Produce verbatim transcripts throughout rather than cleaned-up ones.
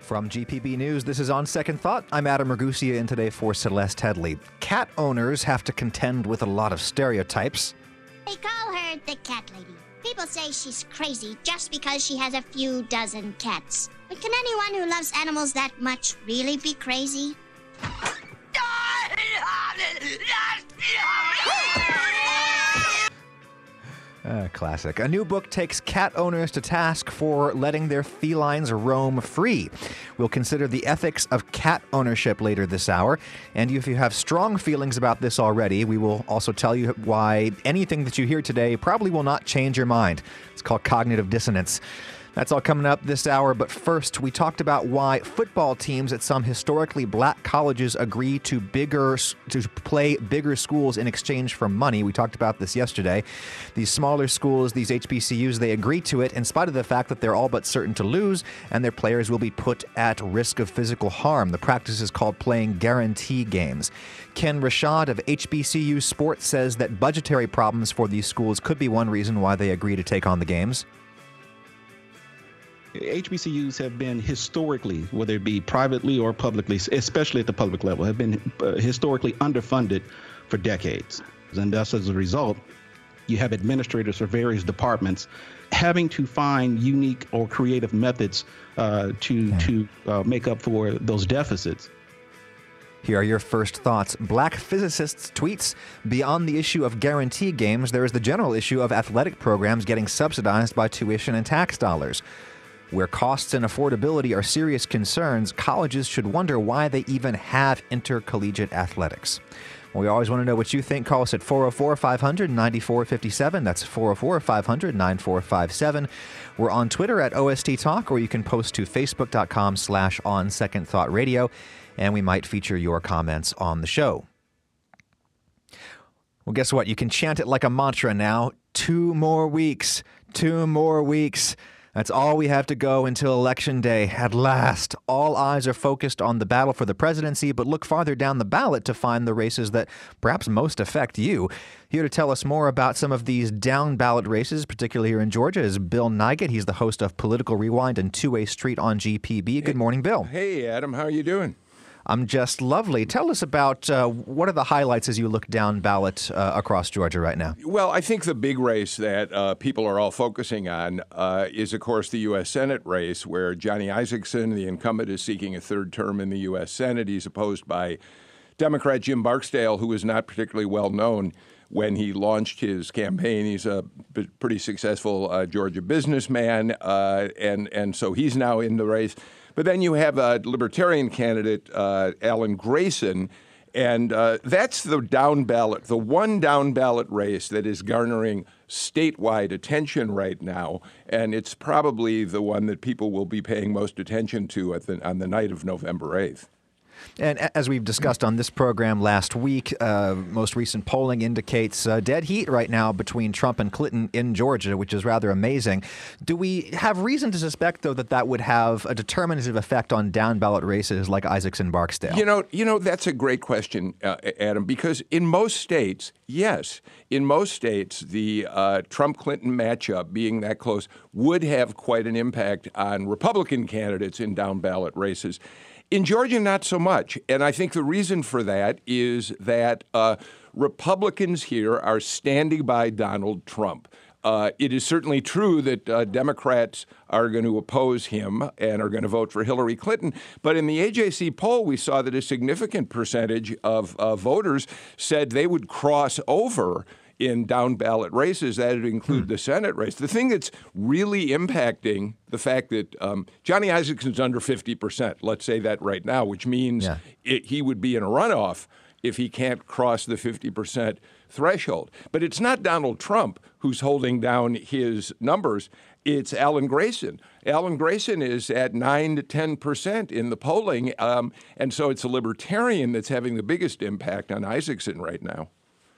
From G P B News, this is On Second Thought. I'm Adam Ragusia in today for Celeste Headley. Cat owners have to contend with a lot of stereotypes. They call her the cat lady. People say she's crazy just because she has a few dozen cats. But can anyone who loves animals that much really be crazy? Uh, classic. A new book takes cat owners to task for letting their felines roam free. We'll consider the ethics of cat ownership later this hour. And if you have strong feelings about this already, we will also tell you why anything that you hear today probably will not change your mind. It's called cognitive dissonance. That's all coming up this hour, but first, we talked about why football teams at some historically black colleges agree to bigger to play bigger schools in exchange for money. We talked about this yesterday. These smaller schools, these H B C Us, they agree to it in spite of the fact that they're all but certain to lose, and their players will be put at risk of physical harm. The practice is called playing guarantee games. Ken Rashad of H B C U Sports says that budgetary problems for these schools could be one reason why they agree to take on the games. H B C Us have been historically, whether it be privately or publicly, especially at the public level, have been uh, historically underfunded for decades. And thus, as a result, you have administrators for various departments having to find unique or creative methods uh, to, yeah. to uh, make up for those deficits. Here are your first thoughts. Black physicists tweets, beyond the issue of guarantee games, there is the general issue of athletic programs getting subsidized by tuition and tax dollars. Where costs and affordability are serious concerns, colleges should wonder why they even have intercollegiate athletics. We always want to know what you think. Call us at four oh four, five hundred, nine four five seven. That's four oh four, five hundred, nine four five seven. We're on Twitter at O S T Talk, or you can post to facebook.com slash on Second Thought Radio, and we might feature your comments on the show. Well, guess what? You can chant it like a mantra now. Two more weeks. Two more weeks. That's all we have to go until Election Day. At last, all eyes are focused on the battle for the presidency, but look farther down the ballot to find the races that perhaps most affect you. Here to tell us more about some of these down-ballot races, particularly here in Georgia, is Bill Nigut. He's the host of Political Rewind and Two-Way Street on G P B. Good morning, Bill. Hey, Adam. How are you doing? I'm just lovely. Tell us about uh, what are the highlights as you look down ballot uh, across Georgia right now? Well, I think the big race that uh, people are all focusing on uh, is, of course, the U S Senate race, where Johnny Isakson, the incumbent, is seeking a third term in the U S Senate. He's opposed by Democrat Jim Barksdale, who is not particularly well known when he launched his campaign. He's a b- pretty successful uh, Georgia businessman, uh, and, and so he's now in the race. But then you have a Libertarian candidate, uh, Alan Grayson, and uh, that's the down ballot, the one down ballot race that is garnering statewide attention right now, and it's probably the one that people will be paying most attention to at the, on the night of November eighth. And as we've discussed on this program last week, uh, most recent polling indicates uh, dead heat right now between Trump and Clinton in Georgia, which is rather amazing. Do we have reason to suspect, though, that that would have a determinative effect on down-ballot races like Isakson-Barksdale? You know, you know that's a great question, uh, Adam, because in most states, yes, in most states, the uh, Trump-Clinton matchup being that close would have quite an impact on Republican candidates in down-ballot races. In Georgia, not so much. And I think the reason for that is that uh, Republicans here are standing by Donald Trump. Uh, it is certainly true that uh, Democrats are going to oppose him and are going to vote for Hillary Clinton. But in the A J C poll, we saw that a significant percentage of uh, voters said they would cross over in down-ballot races. That would include hmm. the Senate race. The thing that's really impacting the fact that um, Johnny Isakson's under fifty percent, let's say that right now, which means yeah. it, he would be in a runoff if he can't cross the fifty percent threshold. But it's not Donald Trump who's holding down his numbers. It's Alan Grayson. Alan Grayson is at nine to ten percent in the polling, um, and so it's a Libertarian that's having the biggest impact on Isakson right now.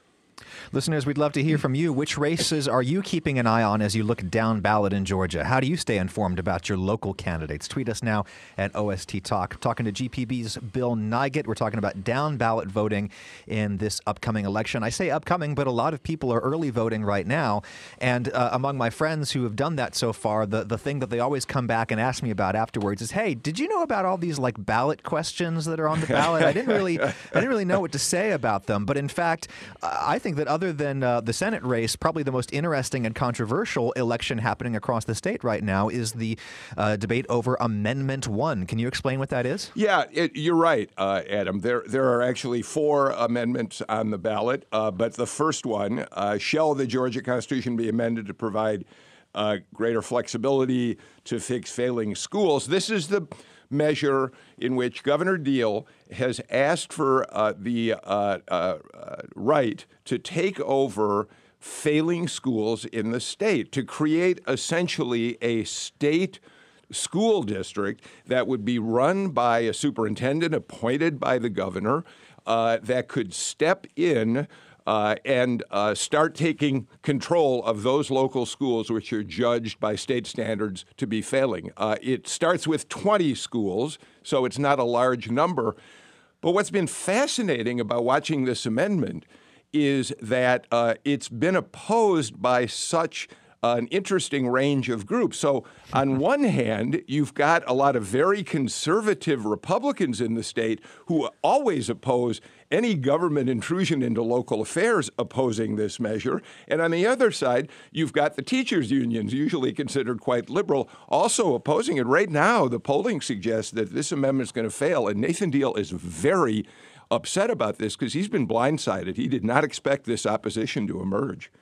Listeners, we'd love to hear from you. Which races are you keeping an eye on as you look down ballot in Georgia? How do you stay informed about your local candidates? Tweet us now at O S T Talk. Talking to G P B's Bill Nigut. We're talking about down ballot voting in this upcoming election. I say upcoming, but a lot of people are early voting right now. And uh, among my friends who have done that so far, the, the thing that they always come back and ask me about afterwards is, hey, did you know about all these like ballot questions that are on the ballot? I didn't really, I didn't really know what to say about them. But in fact, I think that other than uh, the Senate race, probably the most interesting and controversial election happening across the state right now is the uh, debate over Amendment One. Can you explain what that is? Yeah, it, you're right, uh, Adam. There, there are actually four amendments on the ballot, uh, but the first one, uh, shall the Georgia Constitution be amended to provide uh, greater flexibility to fix failing schools? This is the measure in which Governor Deal has asked for uh, the uh, uh, right to take over failing schools in the state, to create essentially a state school district that would be run by a superintendent appointed by the governor uh, that could step in Uh, and uh, start taking control of those local schools which are judged by state standards to be failing. Uh, it starts with twenty schools, so it's not a large number. But what's been fascinating about watching this amendment is that uh, it's been opposed by such an interesting range of groups. So on one hand, you've got a lot of very conservative Republicans in the state who always oppose any government intrusion into local affairs, opposing this measure. And on the other side, you've got the teachers' unions, usually considered quite liberal, also opposing it. Right now, the polling suggests that this amendment is going to fail, and Nathan Deal is very upset about this because he's been blindsided. He did not expect this opposition to emerge.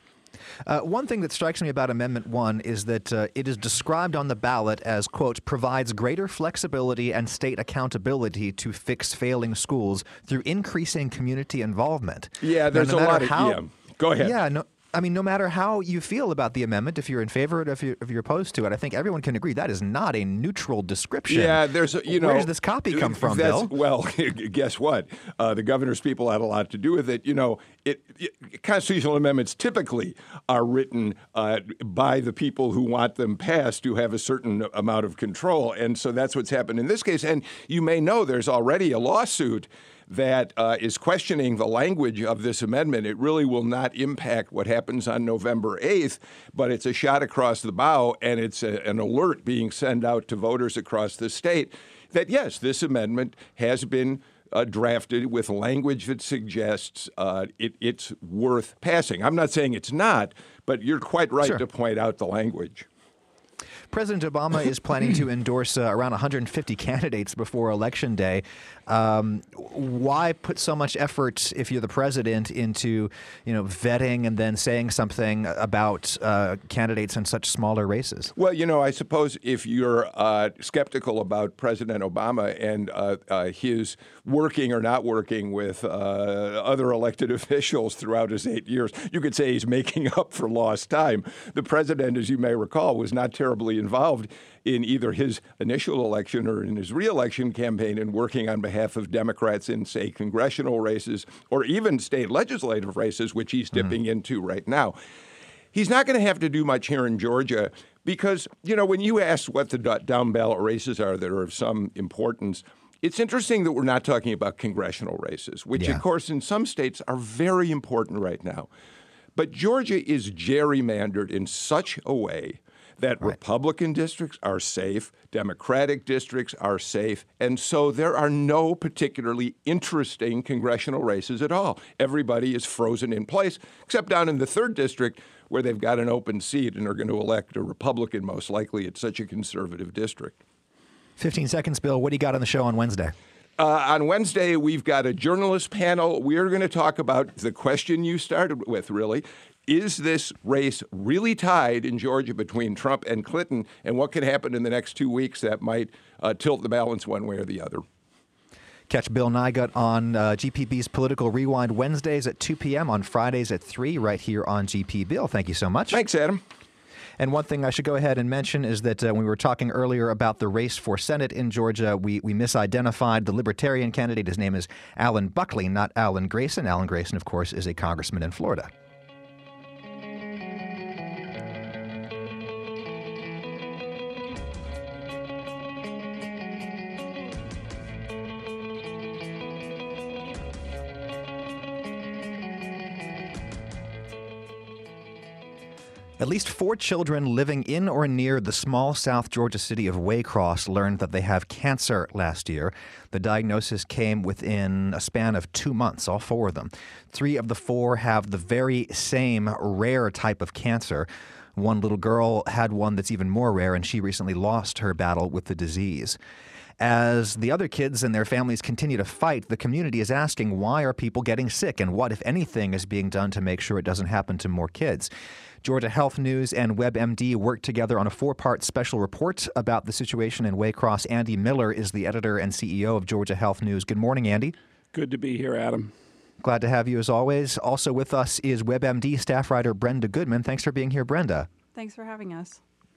Uh, one thing that strikes me about Amendment One is that uh, it is described on the ballot as, quote, provides greater flexibility and state accountability to fix failing schools through increasing community involvement. Yeah, there's now, no a lot of, how, yeah. Go ahead. Yeah, no, I mean, no matter how you feel about the amendment, if you're in favor of it, if you're, if you're opposed to it, I think everyone can agree that is not a neutral description. Yeah, there's, a, you know. Where does this copy come from, Bill? Well, guess what? Uh, the governor's people had a lot to do with it. You know, it, it, constitutional amendments typically are written uh, by the people who want them passed, who have a certain amount of control. And so that's what's happened in this case. And you may know there's already a lawsuit that uh, is questioning the language of this amendment. It really will not impact what happens on November eighth, but it's a shot across the bow, and it's a, an alert being sent out to voters across the state that, yes, this amendment has been uh, drafted with language that suggests uh, it, it's worth passing. I'm not saying it's not, but you're quite right Sure. to point out the language. President Obama is planning to endorse uh, around one hundred fifty candidates before Election Day. Um, why put so much effort, if you're the president, into you know vetting and then saying something about uh, candidates in such smaller races? Well, you know, I suppose if you're uh, skeptical about President Obama and uh, uh, his working or not working with uh, other elected officials throughout his eight years, you could say he's making up for lost time. The president, as you may recall, was not terribly involved in either his initial election or in his reelection campaign in working on behalf of Democrats in, say, congressional races or even state legislative races, which he's dipping mm. into right now. He's not going to have to do much here in Georgia because, you know, when you ask what the down ballot races are that are of some importance, it's interesting that we're not talking about congressional races, which, yeah. of course, in some states are very important right now. But Georgia is gerrymandered in such a way that right. Republican districts are safe, Democratic districts are safe, and so there are no particularly interesting congressional races at all. Everybody is frozen in place, except down in the third district where they've got an open seat and are going to elect a Republican, most likely. It's such a conservative district. fifteen seconds, Bill. What do you got on the show on Wednesday? Uh, on Wednesday, we've got a journalist panel. We're going to talk about the question you started with, really. Is this race really tied in Georgia between Trump and Clinton? And what could happen in the next two weeks that might uh, tilt the balance one way or the other? Catch Bill Nigut on uh, G P B's Political Rewind Wednesdays at two p.m. on Fridays at three right here on G P. Bill, thank you so much. Thanks, Adam. And one thing I should go ahead and mention is that uh, when we were talking earlier about the race for Senate in Georgia, we, we misidentified the Libertarian candidate. His name is Alan Buckley, not Alan Grayson. Alan Grayson, of course, is a congressman in Florida. At least four children living in or near the small South Georgia city of Waycross learned that they have cancer last year. The diagnosis came within a span of two months, all four of them. Three of the four have the very same rare type of cancer. One little girl had one that's even more rare, and she recently lost her battle with the disease. As the other kids and their families continue to fight, the community is asking, why are people getting sick, and what, if anything, is being done to make sure it doesn't happen to more kids? Georgia Health News and WebMD worked together on a four-part special report about the situation in Waycross. Andy Miller is the editor and C E O of Georgia Health News. Good morning, Andy. Good to be here, Adam. Glad to have you as always. Also with us is WebMD staff writer Brenda Goodman. Thanks for being here, Brenda. Thanks for having us.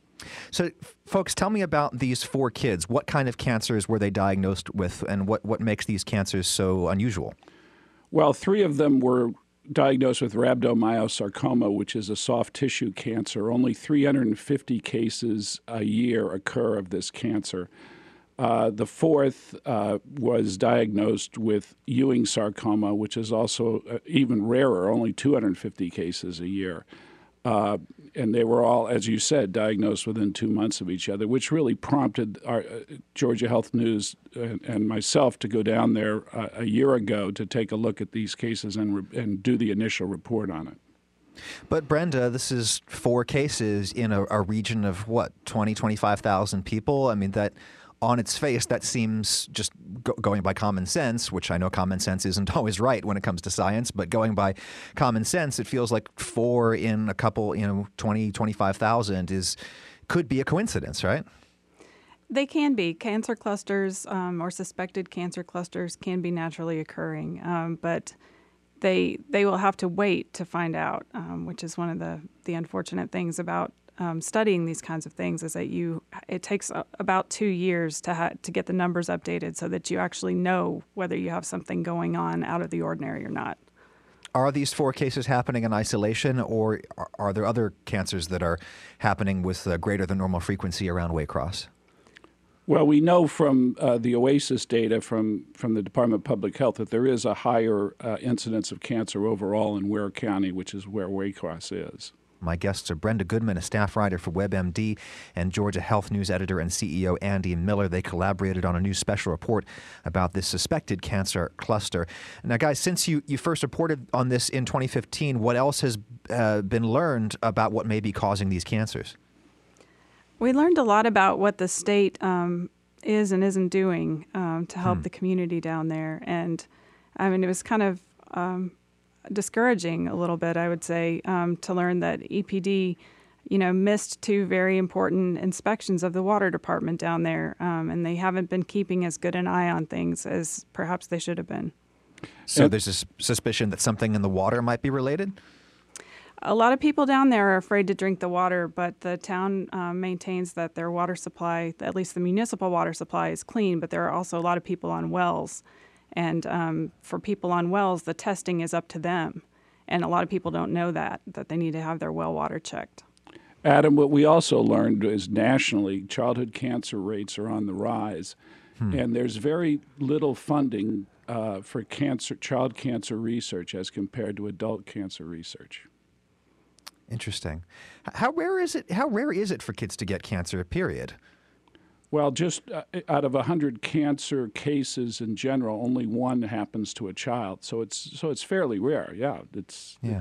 So, folks, tell me about these four kids. What kind of cancers were they diagnosed with, and what, what makes these cancers so unusual? Well, three of them were diagnosed with rhabdomyosarcoma, which is a soft tissue cancer. Only three hundred fifty cases a year occur of this cancer. Uh, the fourth uh, was diagnosed with Ewing sarcoma, which is also uh, even rarer, only two hundred fifty cases a year. Uh, and they were all, as you said, diagnosed within two months of each other, which really prompted our uh, Georgia Health News and, and myself to go down there uh, a year ago to take a look at these cases and, re- and do the initial report on it. But Brenda, this is four cases in a, a region of, what, twenty, twenty-five thousand people? I mean, that on its face, that seems, just go, going by common sense, which I know common sense isn't always right when it comes to science, but going by common sense, it feels like four in a couple, you know, twenty, twenty-five thousand is, could be a coincidence, right? They can be. Cancer clusters um, or suspected cancer clusters can be naturally occurring, um, but they they will have to wait to find out, um, which is one of the, the unfortunate things about Um, studying these kinds of things is that you it takes a, about two years to ha- to get the numbers updated so that you actually know whether you have something going on out of the ordinary or not. Are these four cases happening in isolation, or are, are there other cancers that are happening with uh, greater than normal frequency around Waycross? Well, we know from uh, the OASIS data from, from the Department of Public Health that there is a higher uh, incidence of cancer overall in Ware County, which is where Waycross is. My guests are Brenda Goodman, a staff writer for WebMD, and Georgia Health News editor and C E O Andy Miller. They collaborated on a new special report about this suspected cancer cluster. Now, guys, since you, you first reported on this in twenty fifteen, what else has uh, been learned about what may be causing these cancers? We learned a lot about what the state um, is and isn't doing um, to help hmm. the community down there. And, I mean, it was kind of Um, discouraging a little bit, I would say, um, to learn that E P D, you know, missed two very important inspections of the water department down there, um, and they haven't been keeping as good an eye on things as perhaps they should have been. So yep. There's a suspicion that something in the water might be related? A lot of people down there are afraid to drink the water, but the town um, maintains that their water supply, at least the municipal water supply, is clean, but there are also a lot of people on wells. And um, for people on wells, the testing is up to them. And a lot of people don't know that, that they need to have their well water checked. Adam, what we also learned is nationally, childhood cancer rates are on the rise. Hmm. And there's very little funding uh, for cancer, child cancer research as compared to adult cancer research. Interesting. How rare is it? How rare is it for kids to get cancer, period? Well, just uh, out of one hundred cancer cases in general, only one happens to a child. So it's so it's fairly rare. Yeah, it's yeah.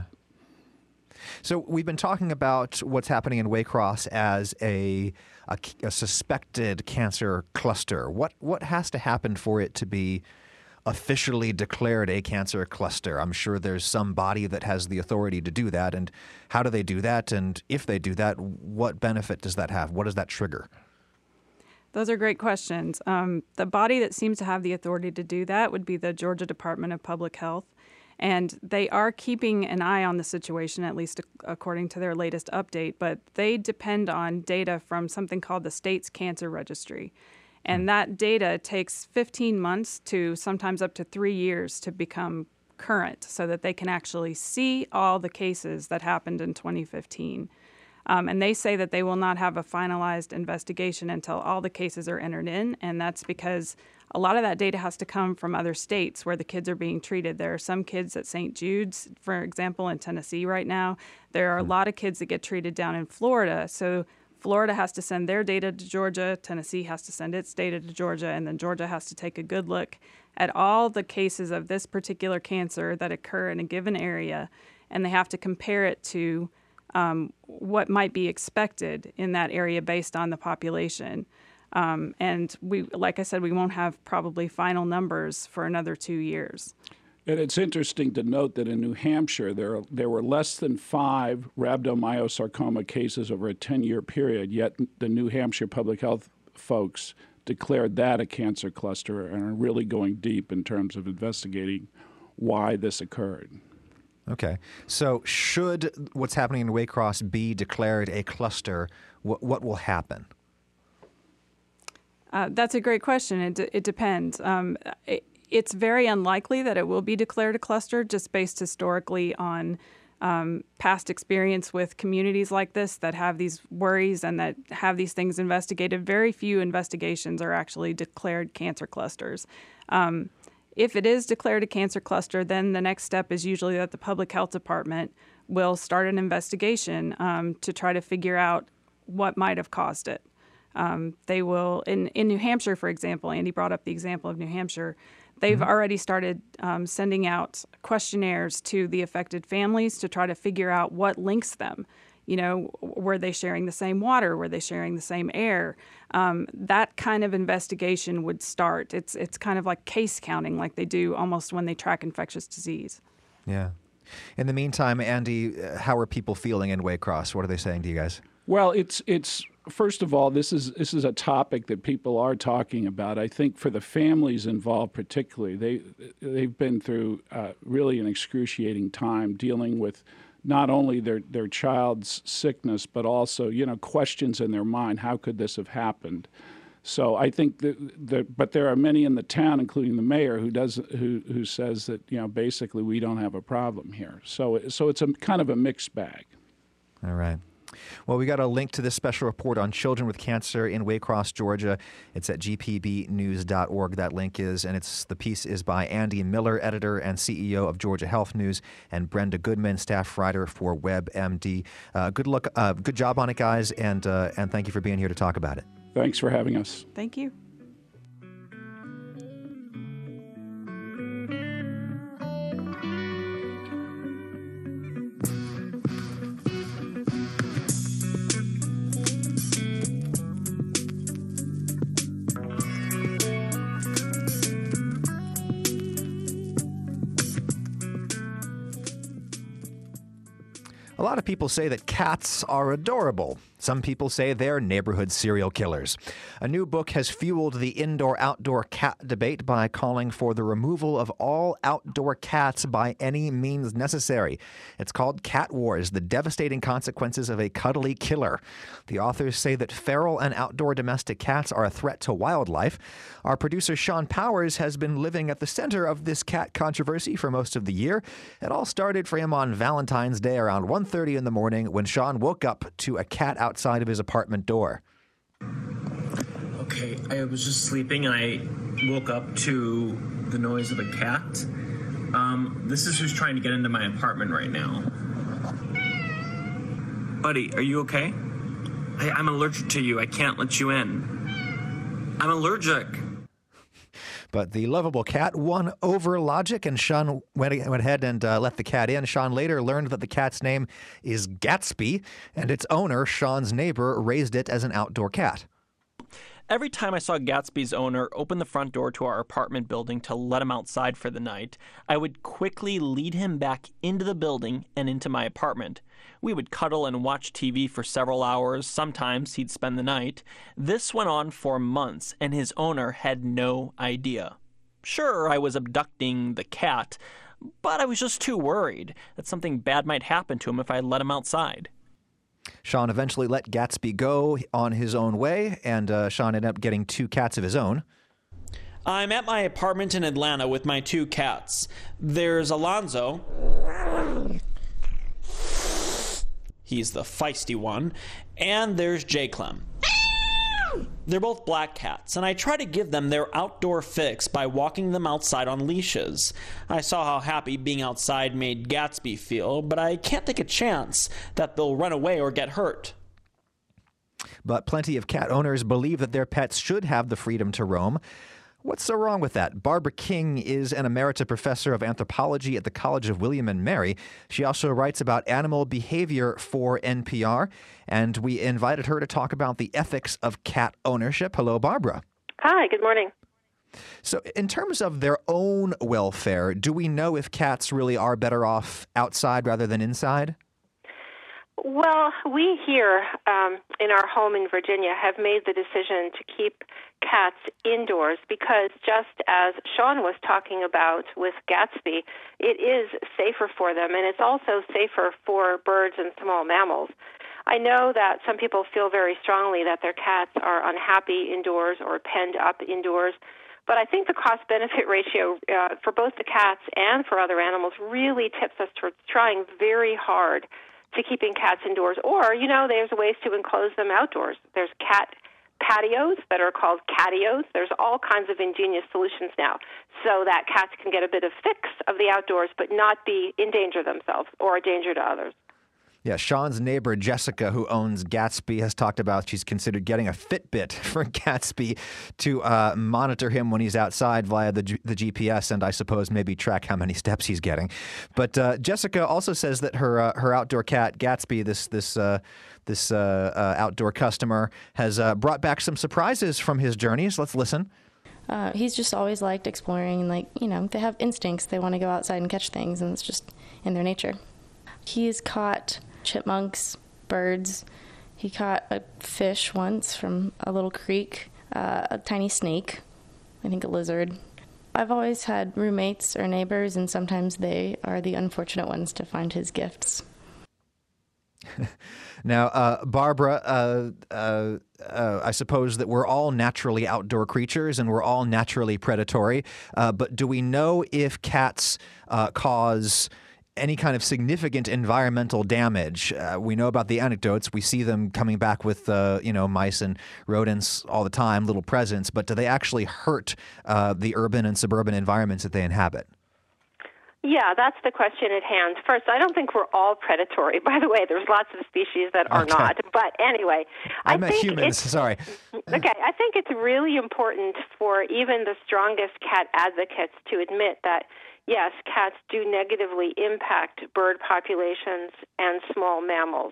So we've been talking about what's happening in Waycross as a, a a suspected cancer cluster. What what has to happen for it to be officially declared a cancer cluster? I'm sure there's some body that has the authority to do that. And how do they do that? And if they do that, what benefit does that have? What does that trigger? Those are great questions. Um, the body that seems to have the authority to do that would be the Georgia Department of Public Health. And they are keeping an eye on the situation, at least according to their latest update, but they depend on data from something called the state's cancer registry. And that data takes fifteen months to sometimes up to three years to become current so that they can actually see all the cases that happened in twenty fifteen. Um, and they say that they will not have a finalized investigation until all the cases are entered in, and that's because a lot of that data has to come from other states where the kids are being treated. There are some kids at Saint Jude's, for example, in Tennessee right now. There are a lot of kids that get treated down in Florida. So Florida has to send their data to Georgia, Tennessee has to send its data to Georgia, and then Georgia has to take a good look at all the cases of this particular cancer that occur in a given area, and they have to compare it to um, what might be expected in that area based on the population. Um, and we, like I said, we won't have probably final numbers for another two years. And it's interesting to note that in New Hampshire, there, are, there were less than five rhabdomyosarcoma cases over a ten-year period, yet the New Hampshire public health folks declared that a cancer cluster and are really going deep in terms of investigating why this occurred. Okay. So should what's happening in Waycross be declared a cluster, what, what will happen? Uh, that's a great question. It, d- it depends. Um, it, It's very unlikely that it will be declared a cluster just based historically on um, past experience with communities like this that have these worries and that have these things investigated. Very few investigations are actually declared cancer clusters. Um, if it is declared a cancer cluster, then the next step is usually that the public health department will start an investigation um, to try to figure out what might have caused it. Um, they will, in, in New Hampshire, for example, Andy brought up the example of New Hampshire. They've mm-hmm. already started um, sending out questionnaires to the affected families to try to figure out what links them. You know, were they sharing the same water? Were they sharing the same air? Um, that kind of investigation would start. It's it's kind of like case counting, like they do almost when they track infectious disease. Yeah. In the meantime, Andy, how are people feeling in Waycross? What are they saying to you guys? Well, it's it's first of all, this is this is a topic that people are talking about. I think for the families involved, particularly, they they've been through uh, really an excruciating time dealing with not only their their child's sickness, but also you know questions in their mind: how could this have happened? So I think that, that but there are many in the town, including the mayor, who does who who says that you know basically we don't have a problem here. So so it's a kind of a mixed bag. All right. Well, we got a link to this special report on children with cancer in Waycross, Georgia. It's at g p b news dot org. That link is, and it's the piece is by Andy Miller, editor and C E O of Georgia Health News, and Brenda Goodman, staff writer for WebMD. Uh, good luck, uh, good job on it, guys, and uh, and thank you for being here to talk about it. Thanks for having us. Thank you. A lot of people say that cats are adorable. Some people say they're neighborhood serial killers. A new book has fueled the indoor-outdoor cat debate by calling for the removal of all outdoor cats by any means necessary. It's called Cat Wars: The Devastating Consequences of a Cuddly Killer. The authors say that feral and outdoor domestic cats are a threat to wildlife. Our producer Sean Powers has been living at the center of this cat controversy for most of the year. It all started for him on Valentine's Day around one thirty in the morning when Sean woke up to a cat outside of his apartment door. Okay, I was just sleeping and I woke up to the noise of a cat. Um, this is who's trying to get into my apartment right now. Buddy, are you okay? I, I'm allergic to you. I can't let you in. I'm allergic. But the lovable cat won over logic, and Sean went, went ahead and uh, let the cat in. Sean later learned that the cat's name is Gatsby, and its owner, Sean's neighbor, raised it as an outdoor cat. Every time I saw Gatsby's owner open the front door to our apartment building to let him outside for the night, I would quickly lead him back into the building and into my apartment. We would cuddle and watch T V for several hours. Sometimes he'd spend the night. This went on for months, and his owner had no idea. Sure, I was abducting the cat, but I was just too worried that something bad might happen to him if I let him outside. Sean eventually let Gatsby go on his own way, and uh, Sean ended up getting two cats of his own. I'm at my apartment in Atlanta with my two cats. There's Alonzo. He's the feisty one. And there's J. Clem. They're both black cats, and I try to give them their outdoor fix by walking them outside on leashes. I saw how happy being outside made Gatsby feel, but I can't take a chance that they'll run away or get hurt. But plenty of cat owners believe that their pets should have the freedom to roam. What's so wrong with that? Barbara King is an emerita professor of anthropology at the College of William and Mary. She also writes about animal behavior for N P R, and we invited her to talk about the ethics of cat ownership. Hello, Barbara. Hi, good morning. So in terms of their own welfare, do we know if cats really are better off outside rather than inside? Well, we here um, in our home in Virginia have made the decision to keep cats indoors because, just as Sean was talking about with Gatsby, it is safer for them, and it's also safer for birds and small mammals. I know that some people feel very strongly that their cats are unhappy indoors or penned up indoors, but I think the cost-benefit ratio uh, for both the cats and for other animals really tips us towards trying very hard to keeping cats indoors. Or, you know, there's ways to enclose them outdoors. There's cat patios that are called catios. There's all kinds of ingenious solutions now so that cats can get a bit of fix of the outdoors but not be in danger themselves or a danger to others. Yeah, Sean's neighbor, Jessica, who owns Gatsby, has talked about she's considered getting a Fitbit for Gatsby to uh, monitor him when he's outside via the, G- the G P S and I suppose maybe track how many steps he's getting. But uh, Jessica also says that her uh, her outdoor cat, Gatsby, this this uh, this uh, uh, outdoor customer, has uh, brought back some surprises from his journeys. Let's listen. Uh, he's just always liked exploring. Like, you know, they have instincts. They want to go outside and catch things, and it's just in their nature. He's caught chipmunks, birds. He caught a fish once from a little creek, uh, a tiny snake, I think a lizard. I've always had roommates or neighbors, and sometimes they are the unfortunate ones to find his gifts. Now, uh, Barbara, uh, uh, uh, I suppose that we're all naturally outdoor creatures and we're all naturally predatory, uh, but do we know if cats uh, cause any kind of significant environmental damage? Uh, we know about the anecdotes. We see them coming back with, uh, you know, mice and rodents all the time, little presents, but do they actually hurt uh, the urban and suburban environments that they inhabit? Yeah, that's the question at hand. First, I don't think we're all predatory. By the way, there's lots of species that are okay. not. But anyway, I, I meant think humans. it's, Sorry. Okay, I think it's really important for even the strongest cat advocates to admit that, yes, cats do negatively impact bird populations and small mammals.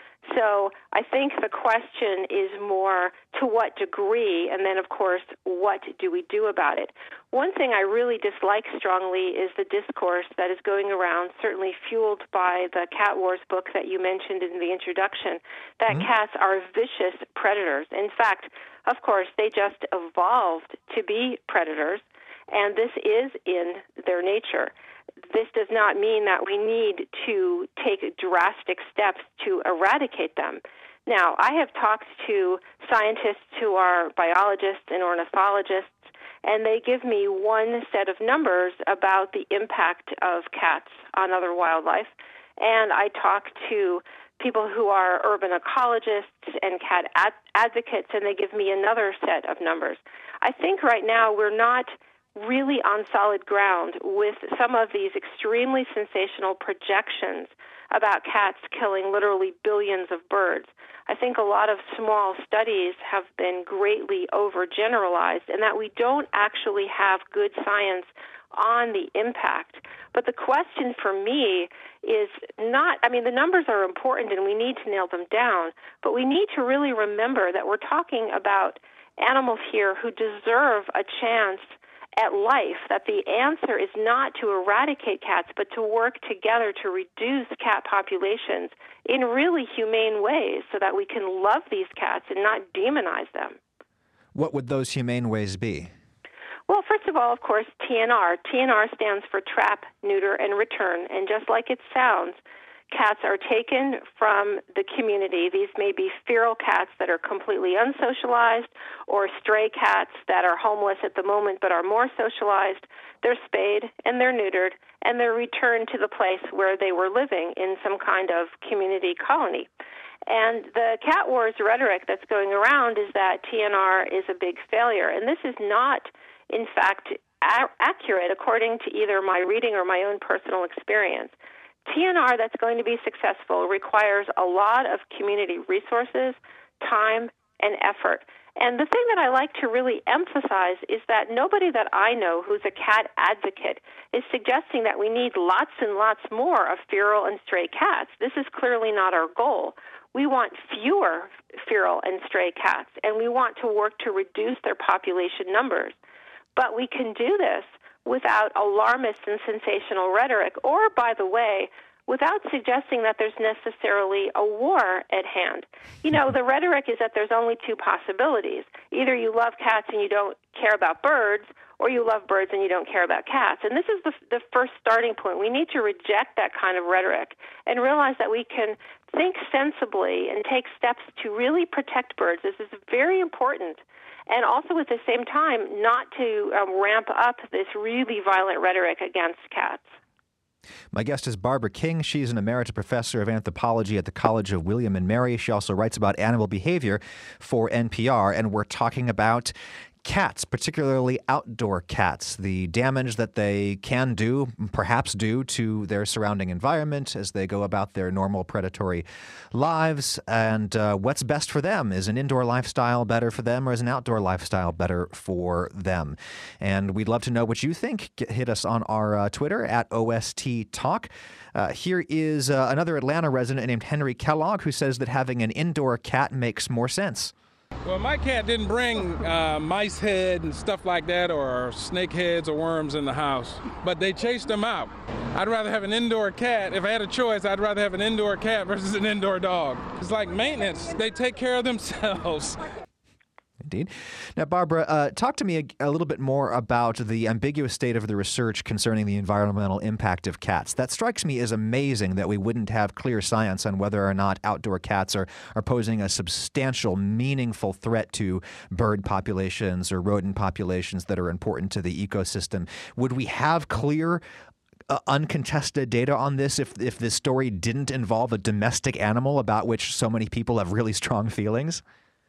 So I think the question is more to what degree, and then, of course, what do we do about it? One thing I really dislike strongly is the discourse that is going around, certainly fueled by the Cat Wars book that you mentioned in the introduction, that mm-hmm. cats are vicious predators. In fact, of course, they just evolved to be predators, and this is in their nature. This does not mean that we need to take drastic steps to eradicate them. Now, I have talked to scientists who are biologists and ornithologists, and they give me one set of numbers about the impact of cats on other wildlife. And I talk to people who are urban ecologists and cat ad- advocates, and they give me another set of numbers. I think right now we're not really on solid ground with some of these extremely sensational projections about cats killing literally billions of birds. I think a lot of small studies have been greatly overgeneralized, and that we don't actually have good science on the impact. But the question for me is not, I mean, the numbers are important and we need to nail them down, but we need to really remember that we're talking about animals here who deserve a chance at life, that the answer is not to eradicate cats, but to work together to reduce cat populations in really humane ways so that we can love these cats and not demonize them. What would those humane ways be? Well, first of all, of course, T N R. T N R stands for trap, neuter, and return. And just like it sounds, cats are taken from the community. These may be feral cats that are completely unsocialized or stray cats that are homeless at the moment but are more socialized. They're spayed and they're neutered, and they're returned to the place where they were living in some kind of community colony. And the cat wars rhetoric that's going around is that T N R is a big failure. And this is not, in fact, a- accurate according to either my reading or my own personal experience. T N R that's going to be successful requires a lot of community resources, time, and effort. And the thing that I like to really emphasize is that nobody that I know who's a cat advocate is suggesting that we need lots and lots more of feral and stray cats. This is clearly not our goal. We want fewer feral and stray cats, and we want to work to reduce their population numbers. But we can do this without alarmist and sensational rhetoric, or, by the way, without suggesting that there's necessarily a war at hand. You know, the rhetoric is that there's only two possibilities. Either you love cats and you don't care about birds, or you love birds and you don't care about cats. And this is the, the first starting point. We need to reject that kind of rhetoric and realize that we can think sensibly and take steps to really protect birds. This is very important. And also at the same time, not to um, ramp up this really violent rhetoric against cats. My guest is Barbara King. She's an emerita professor of anthropology at the College of William and Mary. She also writes about animal behavior for N P R, and we're talking about cats, particularly outdoor cats, the damage that they can do, perhaps do, to their surrounding environment as they go about their normal predatory lives, and uh, what's best for them. Is an indoor lifestyle better for them, or is an outdoor lifestyle better for them? And we'd love to know what you think. Get, hit us on our uh, Twitter at O S T Talk. Uh, here is uh, another Atlanta resident named Henry Kellogg who says that having an indoor cat makes more sense. Well, my cat didn't bring uh, mice head and stuff like that, or snake heads or worms in the house, but they chased them out. I'd rather have an indoor cat. If I had a choice, I'd rather have an indoor cat versus an indoor dog. It's like maintenance. They take care of themselves. Indeed. Now, Barbara, uh, talk to me a, a little bit more about the ambiguous state of the research concerning the environmental impact of cats. That strikes me as amazing that we wouldn't have clear science on whether or not outdoor cats are, are posing a substantial, meaningful threat to bird populations or rodent populations that are important to the ecosystem. Would we have clear Uh, uncontested data on this if if this story didn't involve a domestic animal about which so many people have really strong feelings?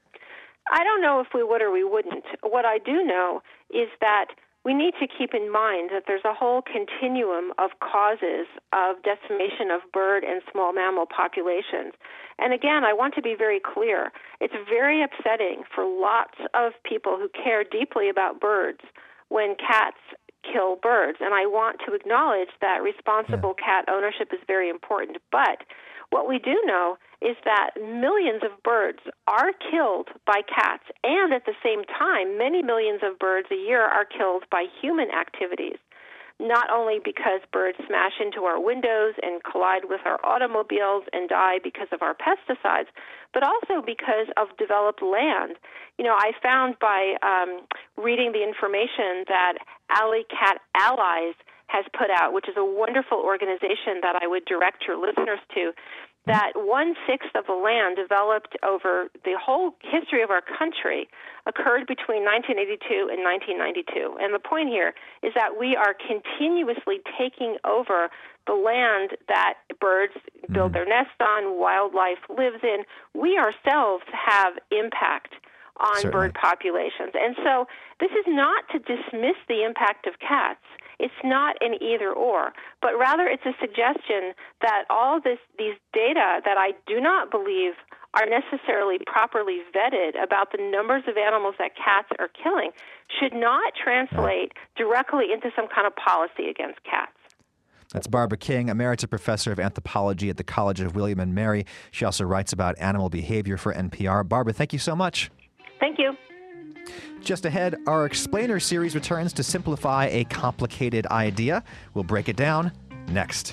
I don't know if we would or we wouldn't. What I do know is that we need to keep in mind that there's a whole continuum of causes of decimation of bird and small mammal populations. And again, I want to be very clear. It's very upsetting for lots of people who care deeply about birds when cats kill birds. And I want to acknowledge that responsible yeah. cat ownership is very important. But what we do know is that millions of birds are killed by cats, and at the same time, many millions of birds a year are killed by human activities, not only because birds smash into our windows and collide with our automobiles and die because of our pesticides, but also because of developed land. You know, I found by um, reading the information that Alley Cat Allies has put out, which is a wonderful organization that I would direct your listeners to, that one-sixth of the land developed over the whole history of our country occurred between nineteen eighty-two and nineteen ninety-two. And the point here is that we are continuously taking over the land that birds build their nests on, wildlife lives in. We ourselves have impact on Certainly. bird populations. And so this is not to dismiss the impact of cats. It's not an either-or, but rather it's a suggestion that all this, these data that I do not believe are necessarily properly vetted about the numbers of animals that cats are killing should not translate directly into some kind of policy against cats. That's Barbara King, Emerita Professor of Anthropology at the College of William and Mary. She also writes about animal behavior for N P R. Barbara, thank you so much. Thank you. Just ahead, our Explainer series returns to simplify a complicated idea. We'll break it down next.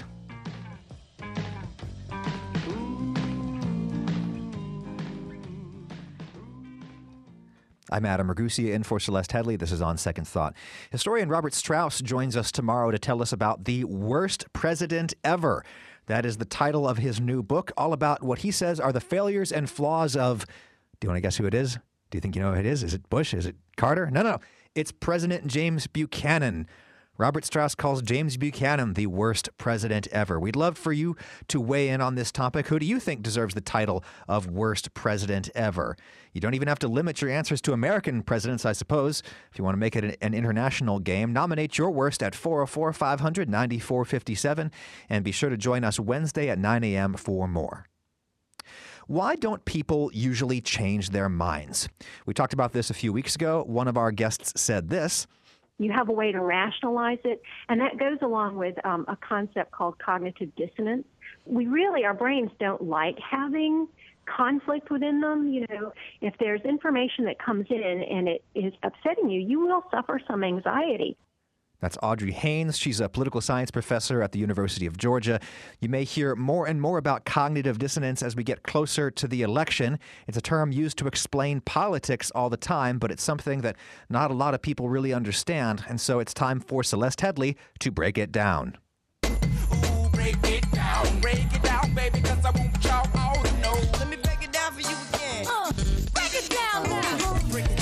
I'm Adam Ragusa in for Celeste Headley. This is On Second Thought. Historian Robert Strauss joins us tomorrow to tell us about the worst president ever. That is the title of his new book, all about what he says are the failures and flaws of, do you want to guess who it is? Do you think you know who it is? Is it Bush? Is it Carter? No, no. It's President James Buchanan. Robert Strauss calls James Buchanan the worst president ever. We'd love for you to weigh in on this topic. Who do you think deserves the title of worst president ever? You don't even have to limit your answers to American presidents, I suppose. If you want to make it an, an international game, nominate your worst at four oh four, five hundred, ninety-four fifty-seven. And be sure to join us Wednesday at nine a.m. for more. Why don't people usually change their minds? We talked about this a few weeks ago. One of our guests said this. You have a way to rationalize it, and that goes along with um, a concept called cognitive dissonance. We really, our brains don't like having conflict within them. You know, if there's information that comes in and it is upsetting you, you will suffer some anxiety. That's Audrey Haynes. She's a political science professor at the University of Georgia. You may hear more and more about cognitive dissonance as we get closer to the election. It's a term used to explain politics all the time, but it's something that not a lot of people really understand. And so it's time for Celeste Headley to break it down. Ooh, break it down, break it down, baby, because I want y'all all to know. Let me break it down for you again. Uh, break it down now. Break it down.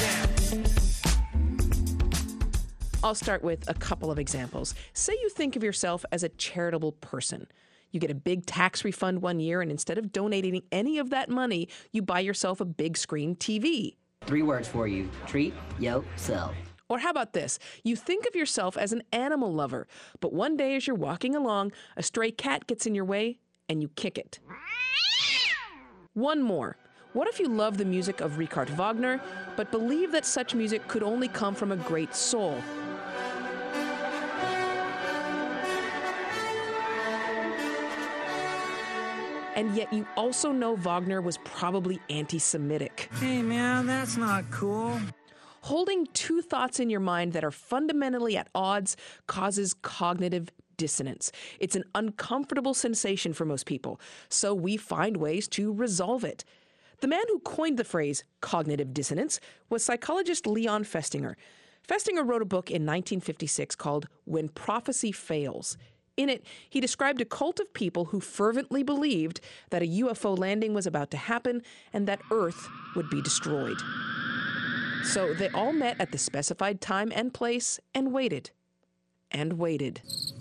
I'll start with a couple of examples. Say you think of yourself as a charitable person. You get a big tax refund one year, and instead of donating any of that money, you buy yourself a big screen T V. Three words for you. Treat yourself. Or how about this? You think of yourself as an animal lover, but one day as you're walking along, a stray cat gets in your way, and you kick it. One more. What if you love the music of Richard Wagner, but believe that such music could only come from a great soul? And yet you also know Wagner was probably anti-Semitic. Hey, man, that's not cool. Holding two thoughts in your mind that are fundamentally at odds causes cognitive dissonance. It's an uncomfortable sensation for most people, so we find ways to resolve it. The man who coined the phrase cognitive dissonance was psychologist Leon Festinger. Festinger wrote a book in nineteen fifty-six called When Prophecy Fails. In it, he described a cult of people who fervently believed that a U F O landing was about to happen and that Earth would be destroyed. So they all met at the specified time and place and waited and waited.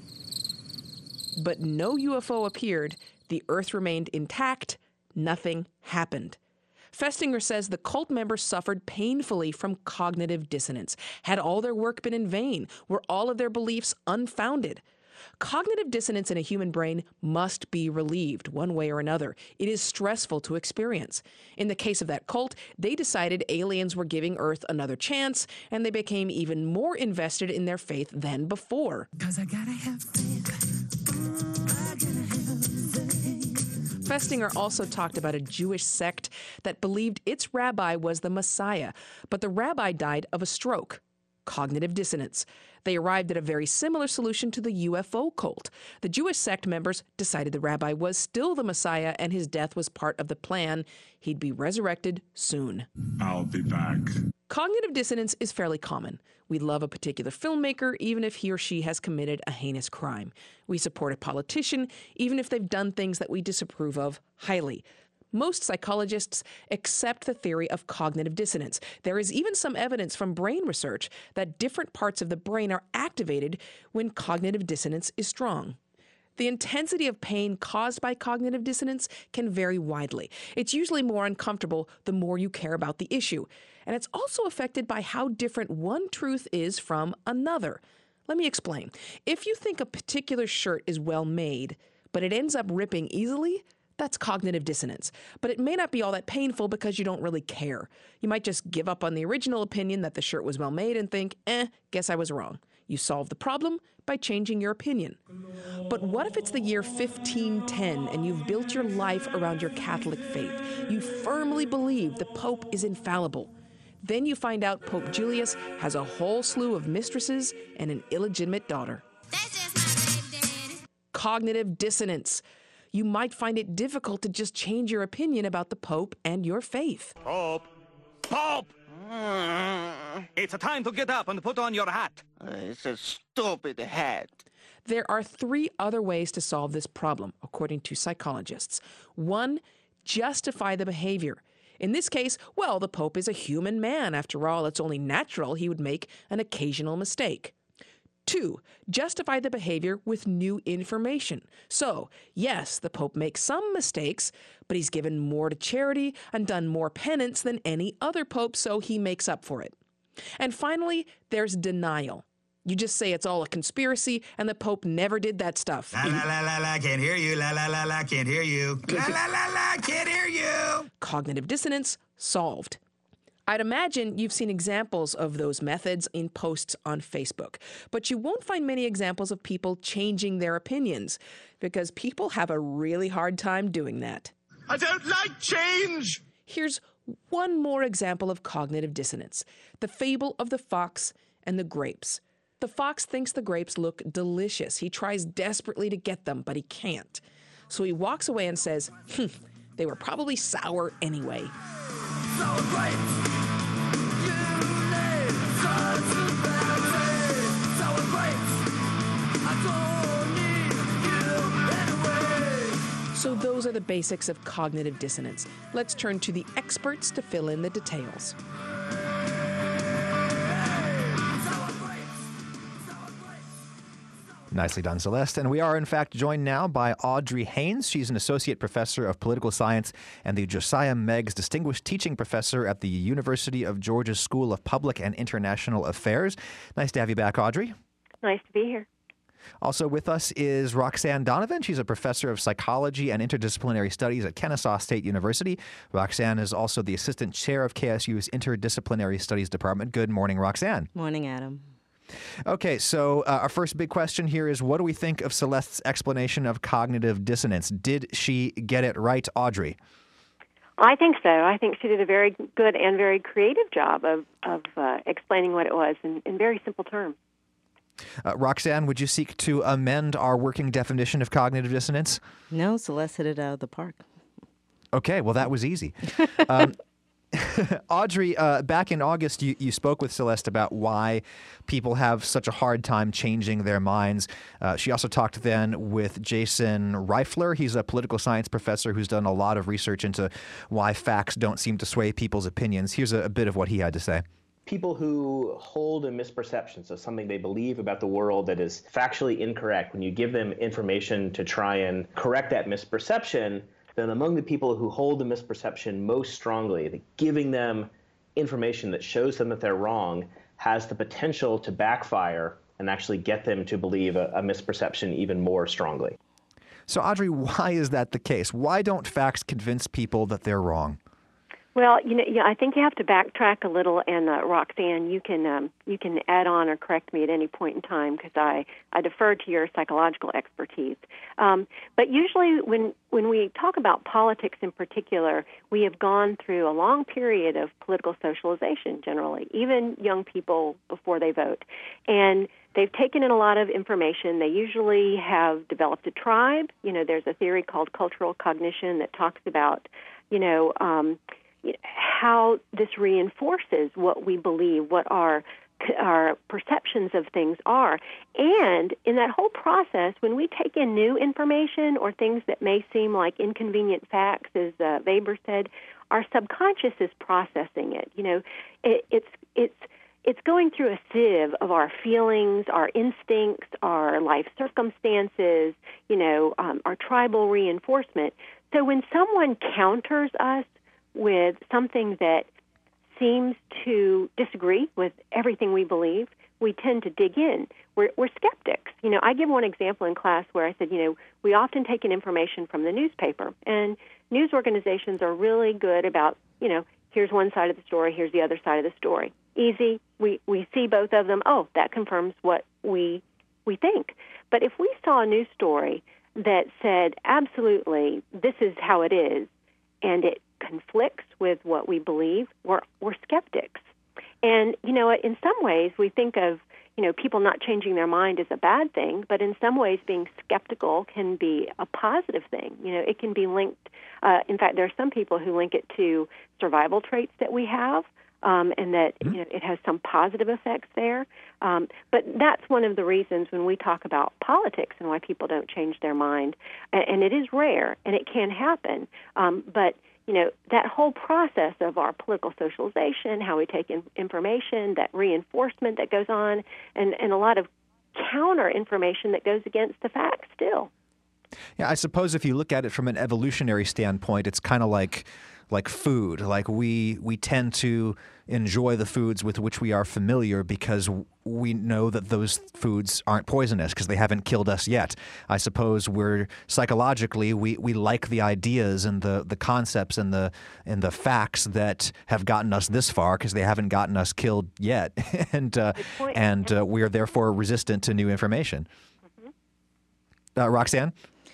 But no U F O appeared, the Earth remained intact, nothing happened. Festinger says the cult members suffered painfully from cognitive dissonance. Had all their work been in vain? Were all of their beliefs unfounded? Cognitive dissonance in a human brain must be relieved one way or another. It is stressful to experience. In the case of that cult, they decided aliens were giving Earth another chance, and they became even more invested in their faith than before. 'Cause I gotta have faith. Ooh, I gotta have faith. Festinger also talked about a Jewish sect that believed its rabbi was the Messiah, but the rabbi died of a stroke. Cognitive dissonance. They arrived at a very similar solution to the U F O cult. The Jewish sect members decided the rabbi was still the Messiah and his death was part of the plan. He'd be resurrected soon. I'll be back. Cognitive dissonance is fairly common. We love a particular filmmaker even if he or she has committed a heinous crime. We support a politician even if they've done things that we disapprove of highly. Most psychologists accept the theory of cognitive dissonance. There is even some evidence from brain research that different parts of the brain are activated when cognitive dissonance is strong. The intensity of pain caused by cognitive dissonance can vary widely. It's usually more uncomfortable the more you care about the issue. And it's also affected by how different one truth is from another. Let me explain. If you think a particular shirt is well made, but it ends up ripping easily, that's cognitive dissonance. But it may not be all that painful because you don't really care. You might just give up on the original opinion that the shirt was well made and think, eh, guess I was wrong. You solve the problem by changing your opinion. But what if it's the year fifteen ten and you've built your life around your Catholic faith? You firmly believe the Pope is infallible. Then you find out Pope Julius has a whole slew of mistresses and an illegitimate daughter. Cognitive dissonance. You might find it difficult to just change your opinion about the Pope and your faith. Pope! Pope! It's a time to get up and put on your hat. Uh, it's a stupid hat. There are three other ways to solve this problem, according to psychologists. One, justify the behavior. In this case, well, the Pope is a human man. After all, it's only natural he would make an occasional mistake. Two, justify the behavior with new information. So, yes, the Pope makes some mistakes, but he's given more to charity and done more penance than any other Pope, so he makes up for it. And finally, there's denial. You just say it's all a conspiracy and the Pope never did that stuff. La la la la la, can't hear you. La la la la, can't hear you. La la la la, can't hear you. Cognitive dissonance solved. I'd imagine you've seen examples of those methods in posts on Facebook, but you won't find many examples of people changing their opinions because people have a really hard time doing that. I don't like change. Here's one more example of cognitive dissonance, the fable of the fox and the grapes. The fox thinks the grapes look delicious. He tries desperately to get them, but he can't. So he walks away and says, hm, they were probably sour anyway. Sour grapes. You need such a bad taste. Sour grapes. I don't need you anyway. So those are the basics of cognitive dissonance. Let's turn to the experts to fill in the details. Nicely done, Celeste. And we are, in fact, joined now by Audrey Haynes. She's an associate professor of political science and the Josiah Meigs Distinguished Teaching Professor at the University of Georgia School of Public and International Affairs. Nice to have you back, Audrey. Nice to be here. Also with us is Roxanne Donovan. She's a professor of psychology and interdisciplinary studies at Kennesaw State University. Roxanne is also the assistant chair of K S U's Interdisciplinary Studies Department. Good morning, Roxanne. Morning, Adam. Okay, so uh, our first big question here is, what do we think of Celeste's explanation of cognitive dissonance? Did she get it right, Audrey? I think so. I think she did a very good and very creative job of, of uh, explaining what it was in, in very simple terms. Uh, Roxanne, would you seek to amend our working definition of cognitive dissonance? No, Celeste hit it out of the park. Okay, well, that was easy. Um, Audrey, uh, back in August, you, you spoke with Celeste about why people have such a hard time changing their minds. Uh, she also talked then with Jason Reifler. He's a political science professor who's done a lot of research into why facts don't seem to sway people's opinions. Here's a, a bit of what he had to say. People who hold a misperception, so something they believe about the world that is factually incorrect, when you give them information to try and correct that misperception, then among the people who hold the misperception most strongly, the giving them information that shows them that they're wrong has the potential to backfire and actually get them to believe a, a misperception even more strongly. So, Audrey, why is that the case? Why don't facts convince people that they're wrong? Well, you know, yeah, I think you have to backtrack a little, and uh, Roxanne, you can um, you can add on or correct me at any point in time because I, I defer to your psychological expertise. Um, but usually, when when we talk about politics in particular, we have gone through a long period of political socialization. Generally, even young people before they vote, and they've taken in a lot of information. They usually have developed a tribe. You know, there's a theory called cultural cognition that talks about, you know. Um, how this reinforces what we believe, what our our perceptions of things are. And in that whole process, when we take in new information or things that may seem like inconvenient facts, as uh, Weber said, our subconscious is processing it. You know, it, it's it's it's going through a sieve of our feelings, our instincts, our life circumstances, you know, um, our tribal reinforcement. So when someone counters us with something that seems to disagree with everything we believe, we tend to dig in. We're, we're skeptics. You know, I give one example in class where I said, you know, we often take in information from the newspaper, and news organizations are really good about, you know, here's one side of the story, here's the other side of the story. Easy. We we see both of them. Oh, that confirms what we we think. But if we saw a news story that said, absolutely, this is how it is, and it conflicts with what we believe, we're, we're skeptics. And, you know, in some ways we think of, you know, people not changing their mind as a bad thing, but in some ways being skeptical can be a positive thing. You know, it can be linked, uh, in fact, there are some people who link it to survival traits that we have, um, and that you know, it has some positive effects there. Um, but that's one of the reasons when we talk about politics and why people don't change their mind. And, and it is rare, and it can happen. Um, but, you know, that whole process of our political socialization, how we take in information, that reinforcement that goes on, and, and a lot of counter information that goes against the facts still. Yeah, I suppose if you look at it from an evolutionary standpoint, it's kind of like like food. Like we we tend to enjoy the foods with which we are familiar because we know that those foods aren't poisonous because they haven't killed us yet. I suppose we're psychologically we, we like the ideas and the, the concepts and the and the facts that have gotten us this far because they haven't gotten us killed yet, and uh, and uh, we are therefore resistant to new information. Mm-hmm. uh, Roxanne?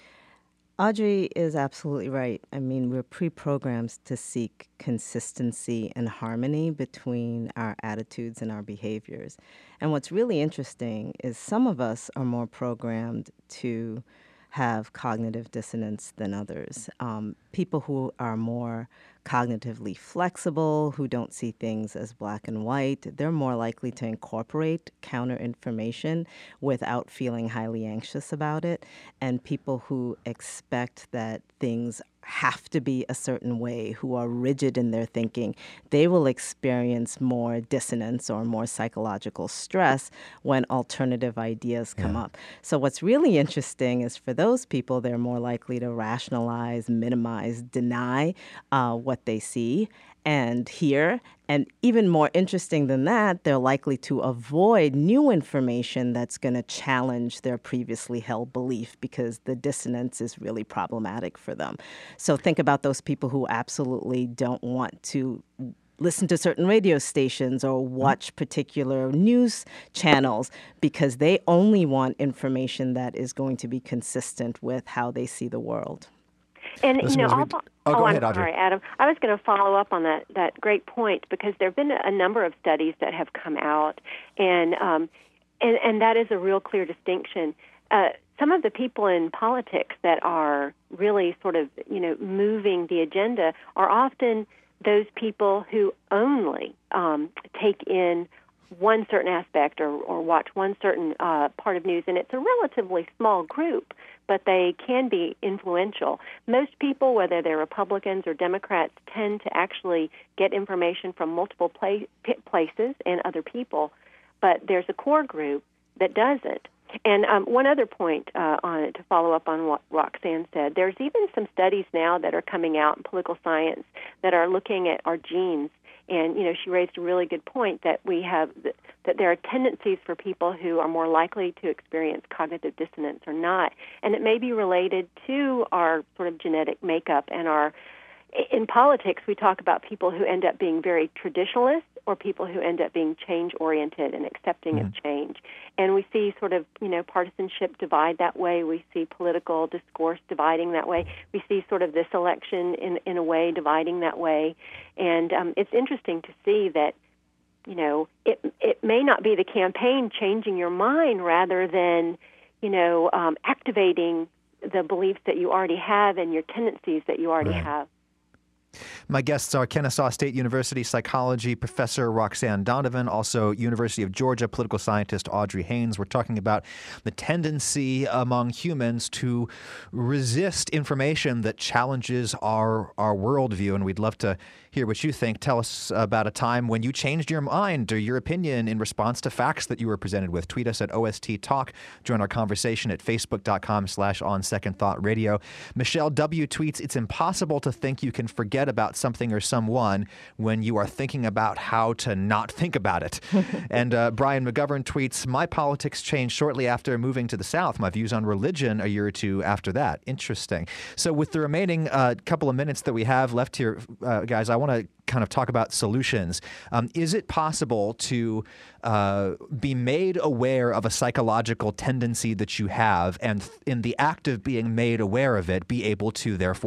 Audrey is absolutely right. I mean, we're pre-programmed to seek consistency and harmony between our attitudes and our behaviors. And what's really interesting is some of us are more programmed to have cognitive dissonance than others. Um, people who are more cognitively flexible, who don't see things as black and white, they're more likely to incorporate counter information without feeling highly anxious about it. And people who expect that things have to be a certain way, who are rigid in their thinking, they will experience more dissonance or more psychological stress when alternative ideas come yeah. up. So what's really interesting is for those people, they're more likely to rationalize, minimize, deny uh, what they see and hear. And even more interesting than that, they're likely to avoid new information that's going to challenge their previously held belief because the dissonance is really problematic for them. So think about those people who absolutely don't want to listen to certain radio stations or watch particular news channels because they only want information that is going to be consistent with how they see the world. And, you know, I'll, oh, oh, go I'm ahead, Audrey. sorry, Adam. I was going to follow up on that, that great point because there have been a number of studies that have come out, and um, and, and that is a real clear distinction. Uh, some of the people in politics that are really sort of, you know, moving the agenda are often those people who only um, take in one certain aspect or, or watch one certain uh, part of news, and it's a relatively small group, but they can be influential. Most people, whether they're Republicans or Democrats, tend to actually get information from multiple pla- places and other people, but there's a core group that doesn't. And um, one other point uh, on it to follow up on what Roxanne said, there's even some studies now that are coming out in political science that are looking at our genes. And, you know, she raised a really good point that we have, that there are tendencies for people who are more likely to experience cognitive dissonance or not. And it may be related to our sort of genetic makeup and our, in politics, we talk about people who end up being very traditionalist or people who end up being change-oriented and accepting mm-hmm. of change. And we see sort of, you know, partisanship divide that way. We see political discourse dividing that way. We see sort of this election in, in a way dividing that way. And um, it's interesting to see that, you know, it it may not be the campaign changing your mind rather than, you know, um, activating the beliefs that you already have and your tendencies that you already right. have. My guests are Kennesaw State University psychology professor Roxanne Donovan, also University of Georgia political scientist Audrey Haynes. We're talking about the tendency among humans to resist information that challenges our, our worldview, and we'd love to hear what you think. Tell us about a time when you changed your mind or your opinion in response to facts that you were presented with. Tweet us at O S T Talk. Join our conversation at facebook.com slash on second thought radio. Michelle W. tweets, it's impossible to think you can forget about something or someone when you are thinking about how to not think about it. And uh, Brian McGovern tweets, my politics changed shortly after moving to the South. My views on religion a year or two after that. Interesting. So with the remaining uh, couple of minutes that we have left here, uh, guys, I want to kind of talk about solutions. Um, is it possible to uh, be made aware of a psychological tendency that you have, and th- in the act of being made aware of it, be able to therefore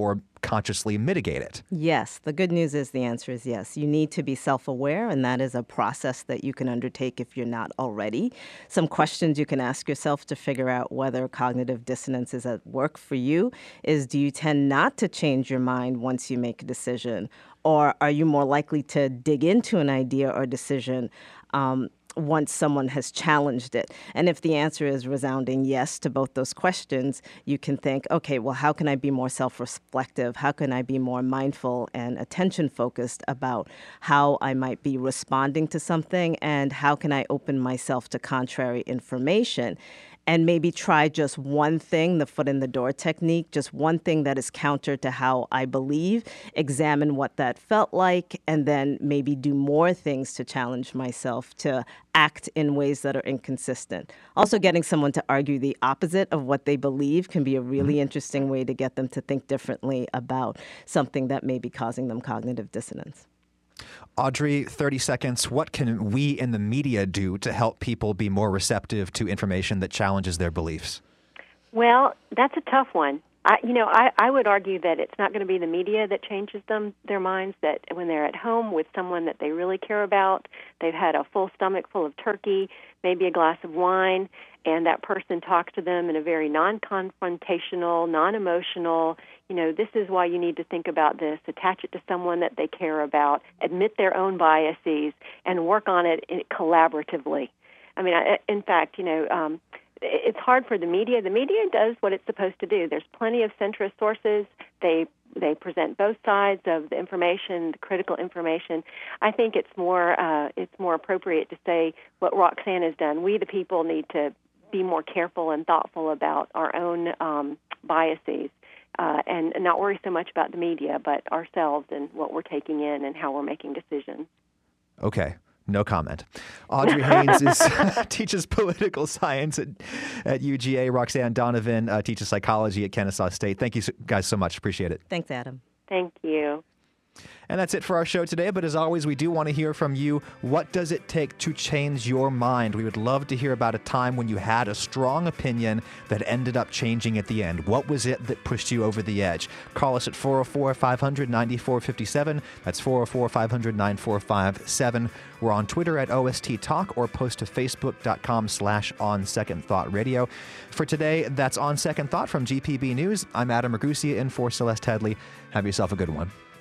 consciously mitigate it? Yes. The good news is the answer is yes. You need to be self-aware, and that is a process that you can undertake if you're not already. Some questions you can ask yourself to figure out whether cognitive dissonance is at work for you is, do you tend not to change your mind once you make a decision? Or are you more likely to dig into an idea or decision um, once someone has challenged it? And if the answer is resounding yes to both those questions, you can think, okay, well, how can I be more self-reflective? How can I be more mindful and attention-focused about how I might be responding to something, and how can I open myself to contrary information? And maybe try just one thing, the foot in the door technique, just one thing that is counter to how I believe, examine what that felt like, and then maybe do more things to challenge myself to act in ways that are inconsistent. Also, getting someone to argue the opposite of what they believe can be a really interesting way to get them to think differently about something that may be causing them cognitive dissonance. Audrey, thirty seconds. What can we in the media do to help people be more receptive to information that challenges their beliefs? Well, that's a tough one. I, you know, I, I would argue that it's not going to be the media that changes them, their minds, that when they're at home with someone that they really care about, they've had a full stomach full of turkey, maybe a glass of wine, and that person talks to them in a very non-confrontational, non-emotional, you know, this is why you need to think about this, attach it to someone that they care about, admit their own biases, and work on it collaboratively. I mean, I, in fact, you know, um, it's hard for the media. The media does what it's supposed to do. There's plenty of centrist sources. They they present both sides of the information, the critical information. I think it's more uh, it's more appropriate to say what Roxanne has done. We, the people, need to be more careful and thoughtful about our own um, biases uh, and, and not worry so much about the media, but ourselves and what we're taking in and how we're making decisions. Okay. No comment. Audrey Haynes is, teaches political science at, at U G A. Roxanne Donovan uh, teaches psychology at Kennesaw State. Thank you guys so much. Appreciate it. Thanks, Adam. Thank you. And that's it for our show today. But as always, we do want to hear from you. What does it take to change your mind? We would love to hear about a time when you had a strong opinion that ended up changing at the end. What was it that pushed you over the edge? Call us at four oh four, five hundred, ninety-four fifty-seven. That's four oh four, five hundred, nine four five seven. We're on Twitter at O S T Talk, or post to facebook.com slash On Second Thought Radio. For today, that's On Second Thought from G P B News. I'm Adam Ragusia in for Celeste Headley. Have yourself a good one.